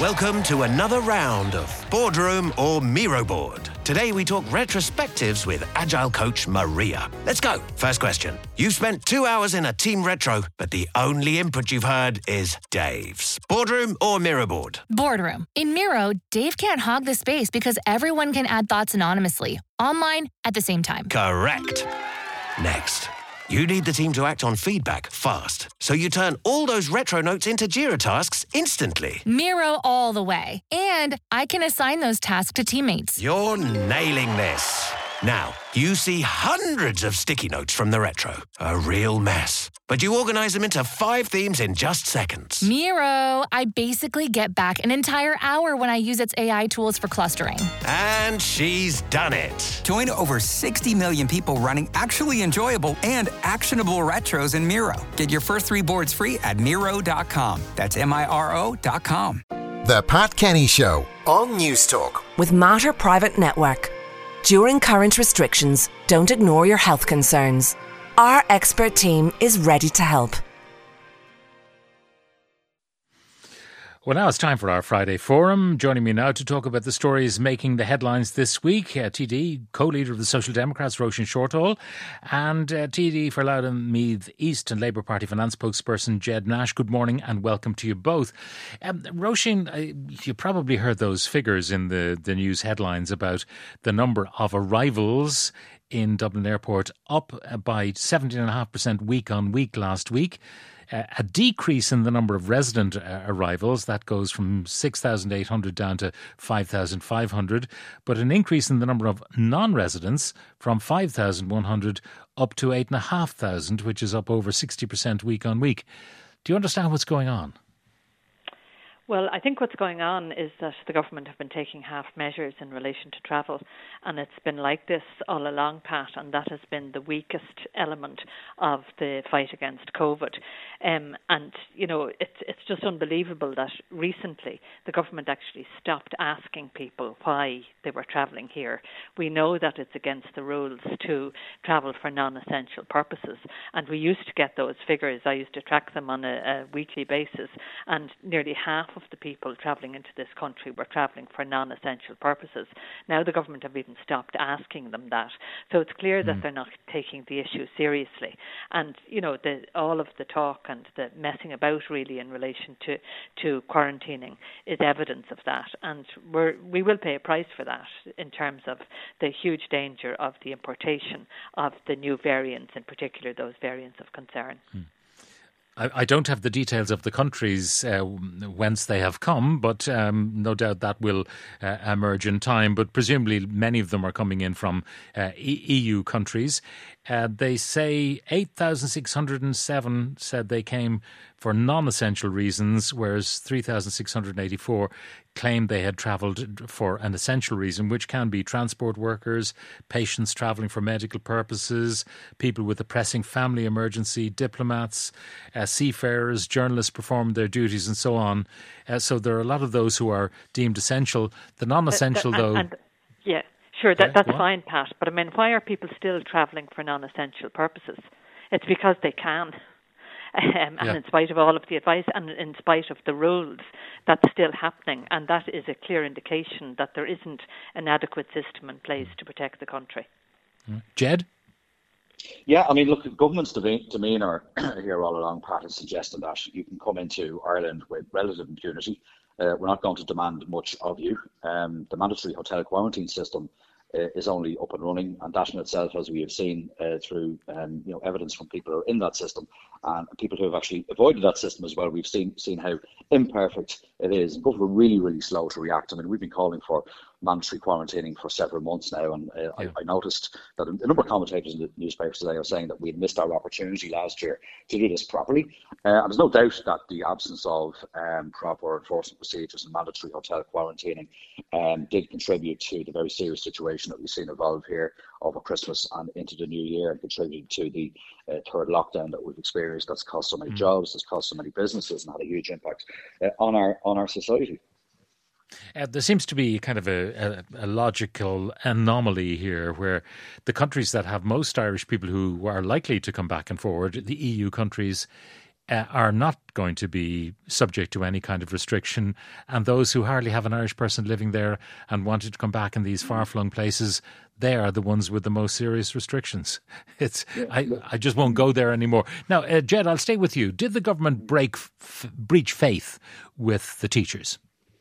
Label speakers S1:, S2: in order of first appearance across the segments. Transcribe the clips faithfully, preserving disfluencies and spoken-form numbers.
S1: Welcome to another round of Boardroom or Miro Board. Today we talk retrospectives with Agile coach Maria. Let's go. First question. You've spent two hours in a team retro, but the only input you've heard is Dave's. Boardroom or Miro Board?
S2: Boardroom. In Miro, Dave can't hog the space because everyone can add thoughts anonymously, online, at the same time.
S1: Correct. Next. You need the team to act on feedback fast, so you turn all those retro notes into Jira tasks instantly.
S2: Miro all the way. And I can assign those tasks to teammates.
S1: You're nailing this. Now, you see hundreds of sticky notes from the retro. A real mess. But you organize them into five themes in just seconds.
S2: Miro, I basically get back an entire hour when I use its A I tools for clustering.
S1: And she's done it.
S3: Join over sixty million people running actually enjoyable and actionable retros in Miro. Get your first three boards free at Miro dot com. That's M I R O dot com.
S4: The Pat Kenny Show on News Talk.
S5: With Mater Private Network. During current restrictions, don't ignore your health concerns. Our expert team is ready to help.
S6: Well, now it's time for our Friday Forum. Joining me now to talk about the stories making the headlines this week, uh, T D, co-leader of the Social Democrats, Róisín Shortall, and uh, T D for Loudoun Meath East and Labour Party finance spokesperson Ged Nash. Good morning and welcome to you both. Um, Róisín, uh, you probably heard those figures in the, the news headlines about the number of arrivals in Dublin Airport up by seventeen point five percent week on week last week. Uh, a decrease in the number of resident uh, arrivals, that goes from six thousand eight hundred down to five thousand five hundred, but an increase in the number of non-residents from five thousand one hundred up to eight thousand five hundred, which is up over sixty percent week on week. Do you understand what's going on?
S7: Well, I think what's going on is that the government have been taking half measures in relation to travel, and it's been like this all along, Pat, and that has been the weakest element of the fight against COVID. Um, and, you know, it's, it's just unbelievable that recently the government actually stopped asking people why they were travelling here. We know that it's against the rules to travel for non-essential purposes, and we used to get those figures. I used to track them on a, a weekly basis, and nearly half of the people travelling into this country were travelling for non-essential purposes. Now the government have even stopped asking them that. So it's clear mm. that they're not taking the issue seriously. And, you know, the, all of the talk and the messing about really in relation to, to quarantining is evidence of that. And we're, we will pay a price for that in terms of the huge danger of the importation of the new variants, in particular those variants of concern.
S6: Mm. I don't have the details of the countries uh, whence they have come, but um, no doubt that will uh, emerge in time. But presumably many of them are coming in from uh, E U countries. Uh, they say eight thousand six hundred seven said they came for non-essential reasons, whereas three thousand six hundred eighty-four claimed they had travelled for an essential reason, which can be transport workers, patients travelling for medical purposes, people with a pressing family emergency, diplomats, uh, seafarers, journalists performing their duties and so on. Uh, so there are a lot of those who are deemed essential. The non-essential,
S7: but, but,
S6: though...
S7: And, yeah, sure, that,
S6: yeah,
S7: that's
S6: what?
S7: fine, Pat. But I mean, why are people still travelling for non-essential purposes? It's because they can. Um, and
S6: yeah.
S7: in spite of all of the advice and in spite of the rules, that's still happening. And that is a clear indication that there isn't an adequate system in place to protect the country.
S6: Ged?
S8: Yeah, I mean, look, the government's demeanour here all along, Pat, is suggesting that you can come into Ireland with relative impunity. Uh, we're not going to demand much of you. Um, the mandatory hotel quarantine system Uh, is only up and running, and that in itself, as we have seen uh, through um, you know evidence from people who are in that system and people who have actually avoided that system as well, we've seen seen how imperfect it is. And people are really, really slow to react. I mean, we've been calling for mandatory quarantining for several months now, and uh, yeah. I, I noticed that a number of commentators in the newspapers today are saying that we had missed our opportunity last year to do this properly. Uh, and there's no doubt that the absence of um, proper enforcement procedures and mandatory hotel quarantining um, did contribute to the very serious situation that we've seen evolve here over Christmas and into the new year, and contributed to the uh, third lockdown that we've experienced. That's cost so many mm. jobs, that's cost so many businesses, and had a huge impact uh, on our on our society.
S6: Uh, there seems to be kind of a, a, a logical anomaly here, where the countries that have most Irish people who are likely to come back and forward, the E U countries, uh, are not going to be subject to any kind of restriction, and those who hardly have an Irish person living there and wanted to come back in these far-flung places, they are the ones with the most serious restrictions. It's I, I just won't go there anymore. Now, uh, Jed, I'll stay with you. Did the government break f- breach faith with the teachers?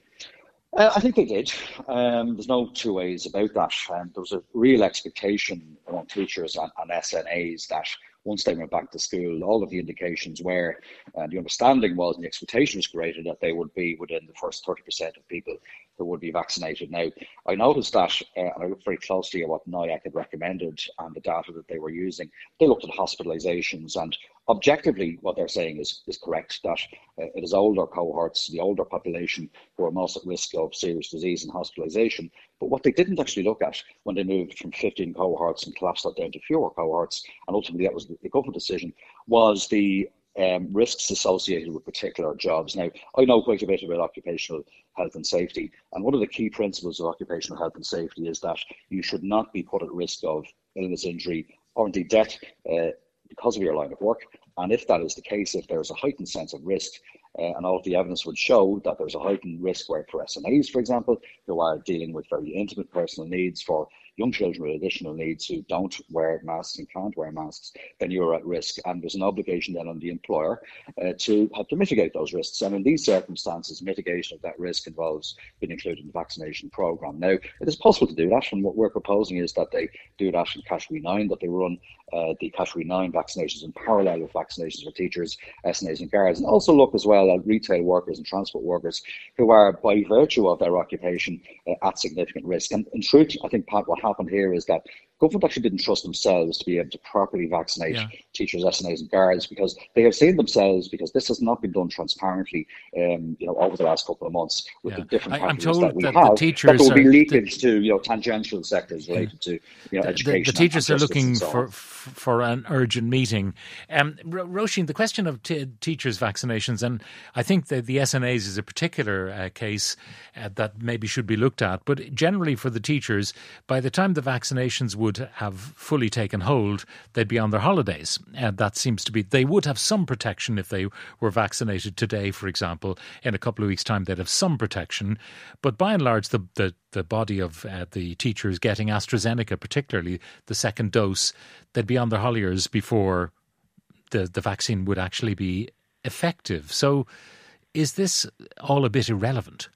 S8: Uh, I think they did. Um, there's no two ways about that. Um, there was a real expectation among teachers and, and S N As that once they went back to school, all of the indications were, and the understanding was, and the expectation was created, that they would be within the first thirty percent of people who would be vaccinated. Now, I noticed that, uh, and I looked very closely at what N I A C had recommended and the data that they were using. They looked at hospitalisations, and objectively, what they're saying is, is correct, that uh, it is older cohorts, the older population, who are most at risk of serious disease and hospitalisation. But what they didn't actually look at when they moved from fifteen cohorts and collapsed that down to fewer cohorts, and ultimately that was the government decision, was the um, risks associated with particular jobs. Now, I know quite a bit about occupational health and safety, and one of the key principles of occupational health and safety is that you should not be put at risk of illness, injury, or indeed death uh, because of your line of work. And if that is the case, if there's a heightened sense of risk, uh, and all of the evidence would show that there's a heightened risk where for S N As, for example, who are dealing with very intimate personal needs, for young children with additional needs who don't wear masks and can't wear masks, then you're at risk. And there's an obligation then on the employer uh, to have to mitigate those risks. And in these circumstances, mitigation of that risk involves being included in the vaccination programme. Now, it is possible to do that, and what we're proposing is that they do that in Category nine, that they run uh, the Category nine vaccinations in parallel with vaccinations for teachers, S N As and guards, and also look as well at retail workers and transport workers who are, by virtue of their occupation, uh, at significant risk. And in truth, I think, Pat, what happened here is that government actually didn't trust themselves to be able to properly vaccinate yeah. teachers, S N As and guards, because they have seen themselves, because this has not been done transparently um, you know, over the last couple of months with yeah. the different
S6: I,
S8: categories that we
S6: that
S8: have,
S6: the teachers
S8: that there will be
S6: are,
S8: leakage
S6: the,
S8: to you know, tangential sectors related yeah. to you know,
S6: the,
S8: education.
S6: The, the teachers
S8: and
S6: are looking
S8: so
S6: for, for an urgent meeting. Um, Roisin, the question of t- teachers' vaccinations, and I think that the S N As is a particular uh, case uh, that maybe should be looked at, but generally for the teachers, by the time the vaccinations would have fully taken hold, they'd be on their holidays. And that seems to be, they would have some protection if they were vaccinated today, for example. In a couple of weeks' time, they'd have some protection. But by and large, the, the, the body of uh, the teachers getting AstraZeneca, particularly the second dose, they'd be on their holidays before the, the vaccine would actually be effective. So is this all a bit irrelevant?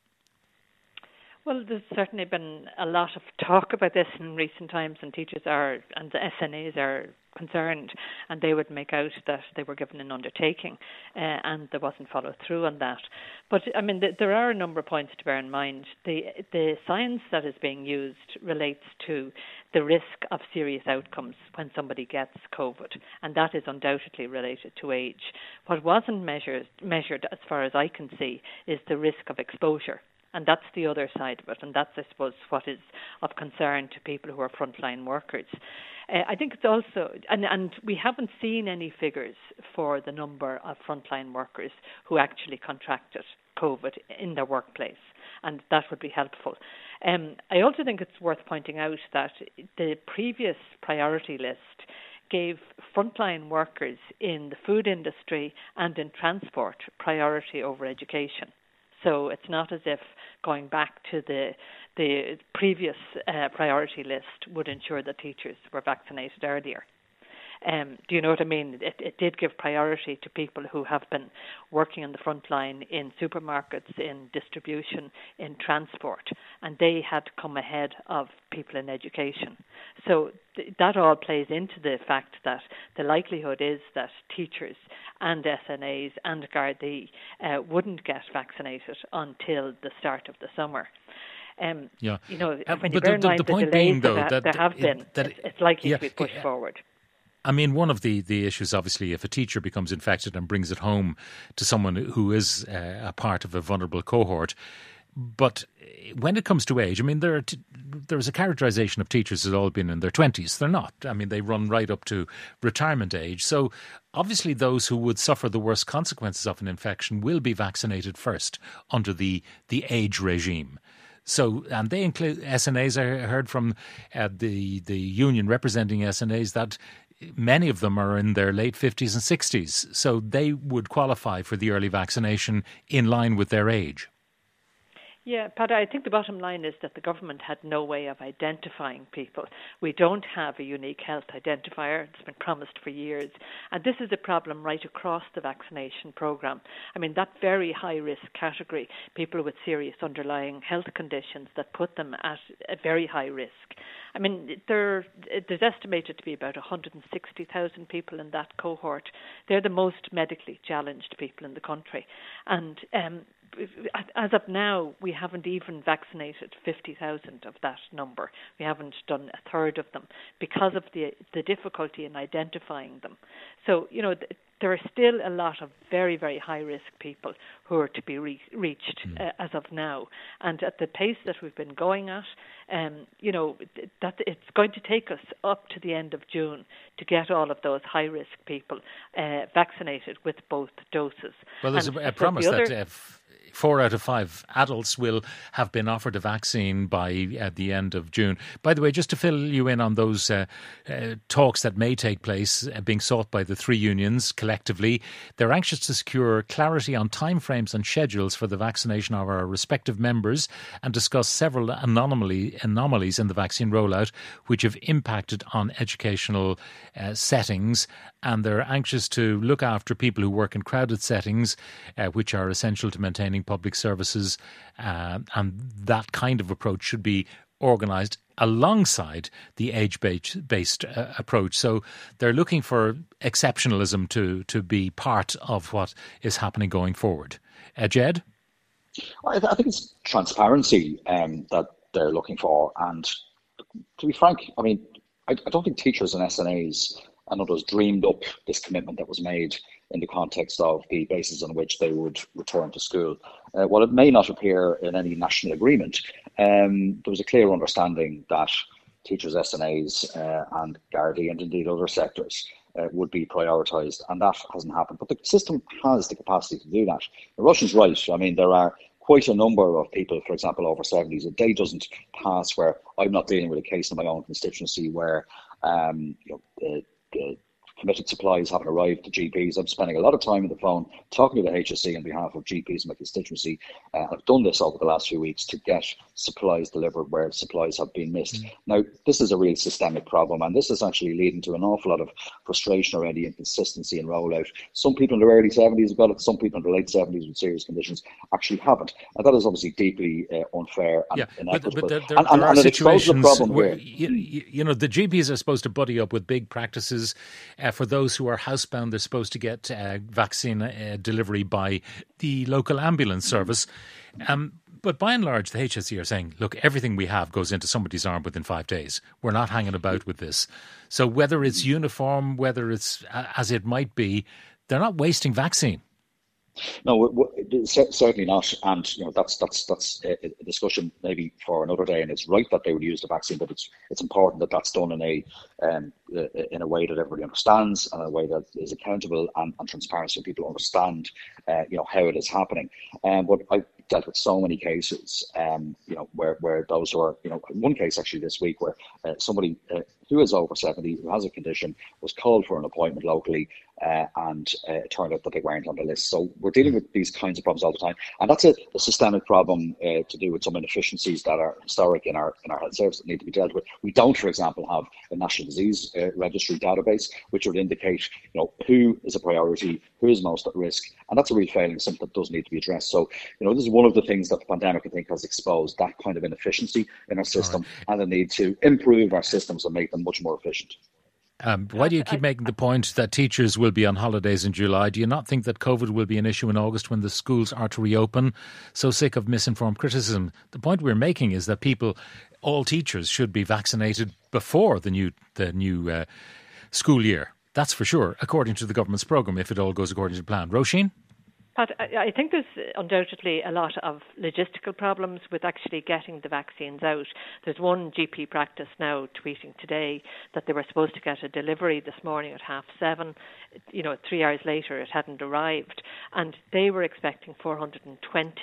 S7: Well, there's certainly been a lot of talk about this in recent times, and teachers are, and the S N As are concerned, and they would make out that they were given an undertaking uh, and there wasn't followed through on that. But, I mean, th- there are a number of points to bear in mind. The, the science that is being used relates to the risk of serious outcomes when somebody gets COVID, and that is undoubtedly related to age. What wasn't measured, measured, as far as I can see, is the risk of exposure. And that's the other side of it, and that's, I suppose, what is of concern to people who are frontline workers. Uh, I think it's also, and, and we haven't seen any figures for the number of frontline workers who actually contracted COVID in their workplace, and that would be helpful. Um, I also think it's worth pointing out that the previous priority list gave frontline workers in the food industry and in transport priority over education. So it's not as if going back to the the previous uh, priority list would ensure that teachers were vaccinated earlier. Um, do you know what I mean? It, it did give priority to people who have been working on the front line in supermarkets, in distribution, in transport, and they had come ahead of people in education. So th- that all plays into the fact that the likelihood is that teachers and S N As and Gardaí uh, wouldn't get vaccinated until the start of the summer. Um,
S6: yeah.
S7: You know,
S6: uh,
S7: when you
S6: but
S7: bear
S6: the,
S7: in
S6: the,
S7: mind
S6: the
S7: the
S6: point
S7: delays
S6: being, though,
S7: that,
S6: that
S7: there have
S6: it,
S7: been,
S6: that
S7: it's, it's likely
S6: yeah,
S7: to be pushed
S6: yeah.
S7: forward.
S6: I mean, one of the, the issues, obviously, if a teacher becomes infected and brings it home to someone who is uh, a part of a vulnerable cohort. But when it comes to age, I mean, there are t- there's a characterisation of teachers as all been in their twenties. They're not. I mean, they run right up to retirement age. So obviously those who would suffer the worst consequences of an infection will be vaccinated first under the, the age regime. So, and they include S N As. I heard from uh, the the union representing S N As that many of them are in their late fifties and sixties, so they would qualify for the early vaccination in line with their age.
S7: Yeah, Pat, I think the bottom line is that the government had no way of identifying people. We don't have a unique health identifier. It's been promised for years. And this is a problem right across the vaccination programme. I mean, that very high-risk category, people with serious underlying health conditions that put them at a very high risk. I mean, there, there's estimated to be about one hundred sixty thousand people in that cohort. They're the most medically challenged people in the country. And um, as of now, we haven't even vaccinated fifty thousand of that number. We haven't done a third of them because of the the difficulty in identifying them. So, you know, th- there are still a lot of very, very high-risk people who are to be re- reached mm. uh, as of now. And at the pace that we've been going at, um, you know, th- that it's going to take us up to the end of June to get all of those high-risk people uh, vaccinated with both doses.
S6: Well, there's
S7: and
S6: a, a promise
S7: other,
S6: that if four out of five adults will have been offered a vaccine by at the end of June. By the way, just to fill you in on those uh, uh, talks that may take place, uh, being sought by the three unions collectively, they're anxious to secure clarity on timeframes and schedules for the vaccination of our respective members and discuss several anomaly, anomalies in the vaccine rollout which have impacted on educational uh, settings. And they're anxious to look after people who work in crowded settings, uh, which are essential to maintaining public services. Uh, and that kind of approach should be organised alongside the age-based uh, approach. So they're looking for exceptionalism to, to be part of what is happening going forward. Uh, Jed?
S8: I, th- I think it's transparency um, that they're looking for. And to be frank, I mean, I, I don't think teachers and S N As and others dreamed up this commitment that was made in the context of the basis on which they would return to school. Uh, while it may not appear in any national agreement, um, there was a clear understanding that teachers, S N As uh, and Gardaí and indeed other sectors uh, would be prioritised, and that hasn't happened. But the system has the capacity to do that. The Russian's right. I mean, there are quite a number of people, for example, over seventies. A day doesn't pass where I'm not dealing with a case in my own constituency where um, you know, the, the committed supplies haven't arrived to G Ps. I'm spending a lot of time on the phone talking to the H S E on behalf of G Ps in my constituency. Uh, I've done this over the last few weeks to get supplies delivered where supplies have been missed. Mm. Now, this is a real systemic problem, and this is actually leading to an awful lot of frustration around the inconsistency in rollout. Some people in their early seventies have got it, some people in their late seventies with serious conditions actually haven't. And that is obviously deeply uh, unfair and
S6: yeah,
S8: inequitable.
S6: But, but there, there,
S8: and,
S6: there
S8: and,
S6: are
S8: and
S6: situations
S8: the
S6: where, you, you know, the G Ps are supposed to buddy up with big practices. Uh, for those who are housebound, they're supposed to get uh, vaccine uh, delivery by the local ambulance service. Um, but by and large, the H S E are saying, look, everything we have goes into somebody's arm within five days. We're not hanging about with this. So whether it's uniform, whether it's uh, as it might be, they're not wasting vaccine.
S8: No, certainly not, and you know that's that's that's a discussion maybe for another day. And it's right that they would use the vaccine, but it's it's important that that's done in a um, in a way that everybody understands, and a way that is accountable and, and transparent, so people understand, uh, you know, how it is happening. Um, but I've dealt with so many cases, um, you know, where where those who are, you know, one case actually this week where uh, somebody uh, who is over seventy, who has a condition, was called for an appointment locally. Uh, and uh, it turned out that they weren't on the list. So we're dealing with these kinds of problems all the time, and that's a, a systemic problem uh, to do with some inefficiencies that are historic in our in our health service that need to be dealt with. We don't, for example, have a national disease uh, registry database which would indicate, you know, who is a priority, who is most at risk, and that's a real failing, something that does need to be addressed. So, you know, this is one of the things that the pandemic, I think, has exposed, that kind of inefficiency in our system, right, and the need to improve our systems and make them much more efficient.
S6: Um, why do you keep making the point that teachers will be on holidays in July? Do you not think that COVID will be an issue in August when the schools are to reopen? So sick of misinformed criticism. The point we're making is that people, all teachers, should be vaccinated before the new the new uh, school year. That's for sure, according to the government's programme, if it all goes according to plan. Roisin?
S7: Pat, I think there's undoubtedly a lot of logistical problems with actually getting the vaccines out. There's one G P practice now tweeting today that they were supposed to get a delivery this morning at half seven. You know, three hours later it hadn't arrived, and they were expecting four hundred twenty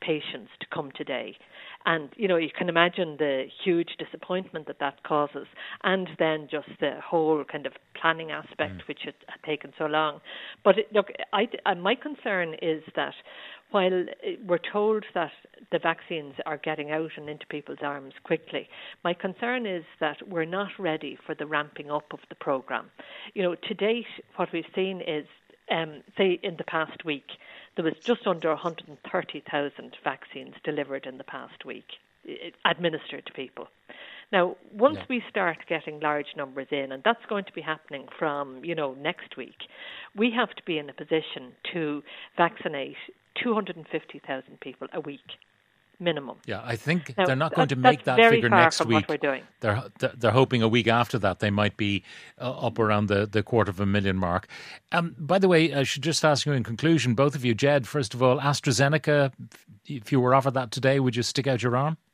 S7: patients to come today. And, you know, you can imagine the huge disappointment that that causes, and then just the whole kind of planning aspect, mm. which had, had taken so long. But it, look, I, I, my concern is that while we're told that the vaccines are getting out and into people's arms quickly, my concern is that we're not ready for the ramping up of the programme. You know, to date, what we've seen is, um, say, in the past week, there was just under one hundred thirty thousand vaccines delivered in the past week, administered to people. Now, once yeah. we start getting large numbers in, and that's going to be happening from, you know, next week, we have to be in a position to vaccinate two hundred fifty thousand people a week. Minimum.
S6: Yeah, I think
S7: now,
S6: they're not going
S7: that,
S6: to make that
S7: very
S6: figure
S7: far
S6: next
S7: from
S6: week.
S7: What we're doing.
S6: They're they're hoping a week after that they might be uh, up around the, the quarter of a million mark. Um, by the way, I should just ask you in conclusion, both of you, Jed, first of all, AstraZeneca, if you were offered that today, would you stick out your arm?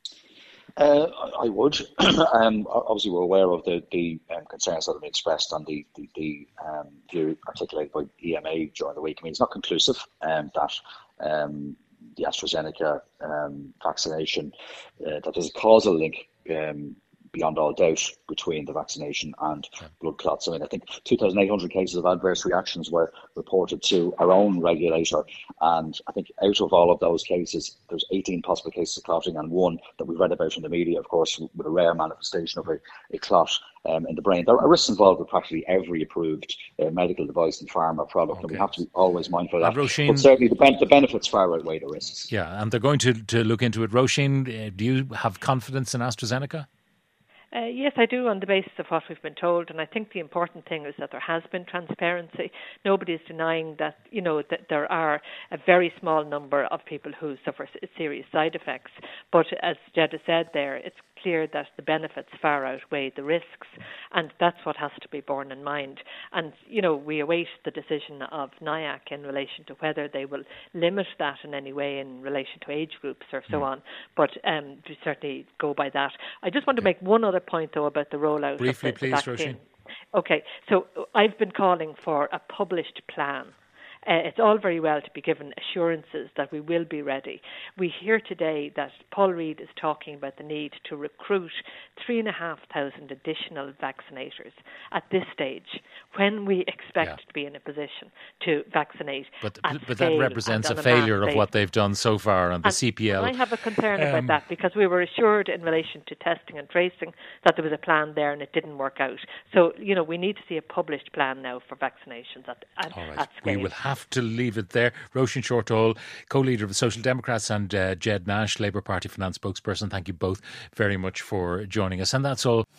S8: Uh, I would. um, obviously, we're aware of the, the um, concerns that have been expressed and the, the, the um, view articulated by E M A during the week. I mean, it's not conclusive um, that um, the AstraZeneca um, vaccination, uh, that there's a causal link um, beyond all doubt between the vaccination and yeah. blood clots. I mean, I think two thousand eight hundred cases of adverse reactions were reported to our own regulator, and I think out of all of those cases, there's eighteen possible cases of clotting and one that we've read about in the media, of course, with a rare manifestation of a, a clot um, in the brain. There are risks involved with practically every approved uh, medical device and pharma product, okay. and we have to be always mindful of that. Roisin, but certainly the, ben- the benefits far outweigh the risks.
S6: Yeah, and they're going to, to look into it. Roisin, uh, do you have confidence in AstraZeneca?
S7: Uh, yes, I do, on the basis of what we've been told, and I think the important thing is that there has been transparency. Nobody is denying that, you know, that there are a very small number of people who suffer serious side effects. But as Jed has said there, it's clear that the benefits far outweigh the risks, and that's what has to be borne in mind. And, you know, we await the decision of N I A C in relation to whether they will limit that in any way in relation to age groups or so mm. on. But um, we certainly go by that. I just want to make one other point, though, about the rollout
S6: Briefly,
S7: of the,
S6: please,
S7: the vaccine.
S6: Roisin.
S7: Okay, so I've been calling for a published plan. Uh, it's all very well to be given assurances that we will be ready. We hear today that Paul Reid is talking about the need to recruit three and a half thousand additional vaccinators at this stage, when we expect yeah. to be in a position to vaccinate.
S6: But,
S7: at
S6: but that represents a failure of what they've done so far, and the
S7: and
S6: C P L.
S7: I have a concern
S6: um,
S7: about that, because we were assured in relation to testing and tracing that there was a plan there, and it didn't work out. So, you know, we need to see a published plan now for vaccinations at, at,
S6: all right.
S7: at scale.
S6: We will have to leave it there. Roisin Shortall, co-leader of the Social Democrats, and uh, Jed Nash, Labour Party finance spokesperson. Thank you both very much for joining us. And that's all.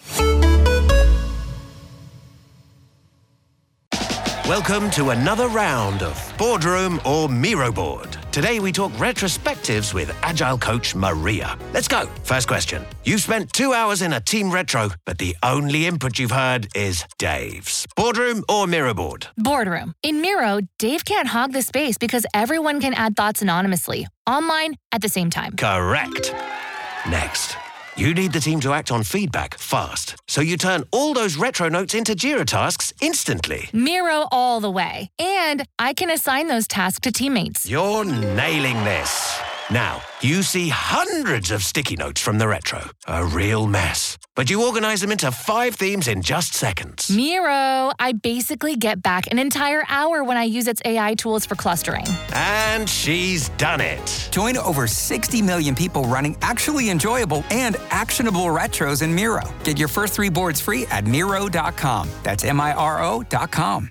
S1: Welcome to another round of Boardroom or Miro Board. Today we talk retrospectives with Agile coach Maria. Let's go. First question. You've spent two hours in a team retro, but the only input you've heard is Dave's. Boardroom or Miro Board?
S2: Boardroom. In Miro, Dave can't hog the space because everyone can add thoughts anonymously, online at the same time.
S1: Correct. Next. You need the team to act on feedback fast, so you turn all those retro notes into Jira tasks instantly.
S2: Miro all the way. And I can assign those tasks to teammates.
S1: You're nailing this. Now, you see hundreds of sticky notes from the retro. A real mess. But you organize them into five themes in just seconds.
S2: Miro, I basically get back an entire hour when I use its A I tools for clustering.
S1: And she's done it.
S3: Join over sixty million people running actually enjoyable and actionable retros in Miro. Get your first three boards free at Miro dot com. That's M I R O dot com.